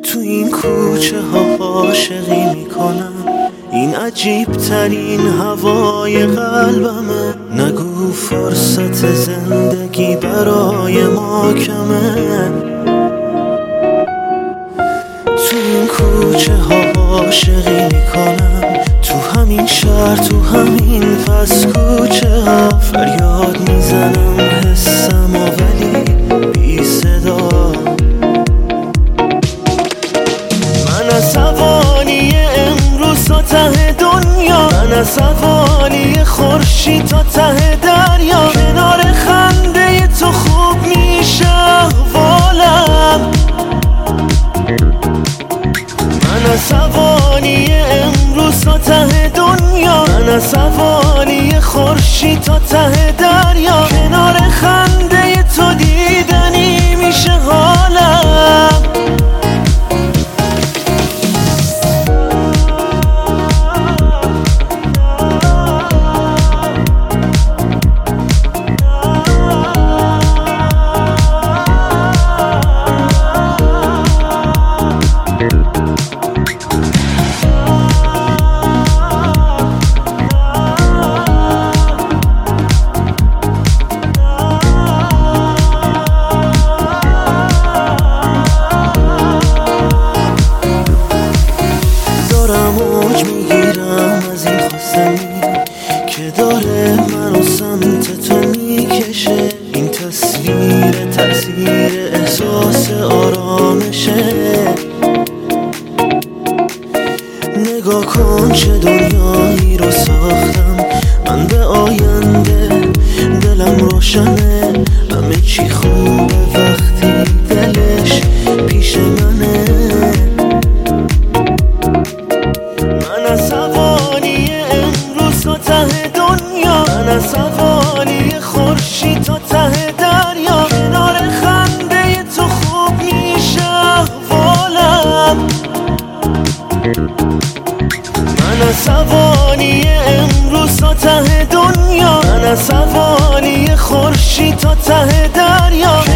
تو این کوچه ها عاشقی میکنم، این عجیب ترین هوای قلبمه. نگو فرصت زندگی برای ما کمه. تو این کوچه ها عاشقی میکنم، تو همین شهر، تو همین پس کوچه ها. فریاد میزنم حسم و ولی بی صدا. من عصبانی امروز تا ته دنیا، من عصبانی خورشید تا ته دریا. کنار خنده تو خوب میشه احوالم. من عصبانی امروز تا ته دنیا، من عصبانی خورشید تا ته دریا. کنار خنده تو دیدنی میشه حالم. موج میگیرم از این خواستنی که داره منو سمت تو میکشه. این تصویر تأثیر احساس آرامشه. نگاه کن چه دنیایی رو ساختم من به آینده. دلم روشنه، همه چی خوبه وقتی دلش پیش منه. من عصبانی امروز تا ته دنیا، من عصبانی خورشید تا ته دریا. کنار خنده تو خوب میشه احوالم. من عصبانی امروز تا ته دنیا، من عصبانی خورشید تا ته دریا.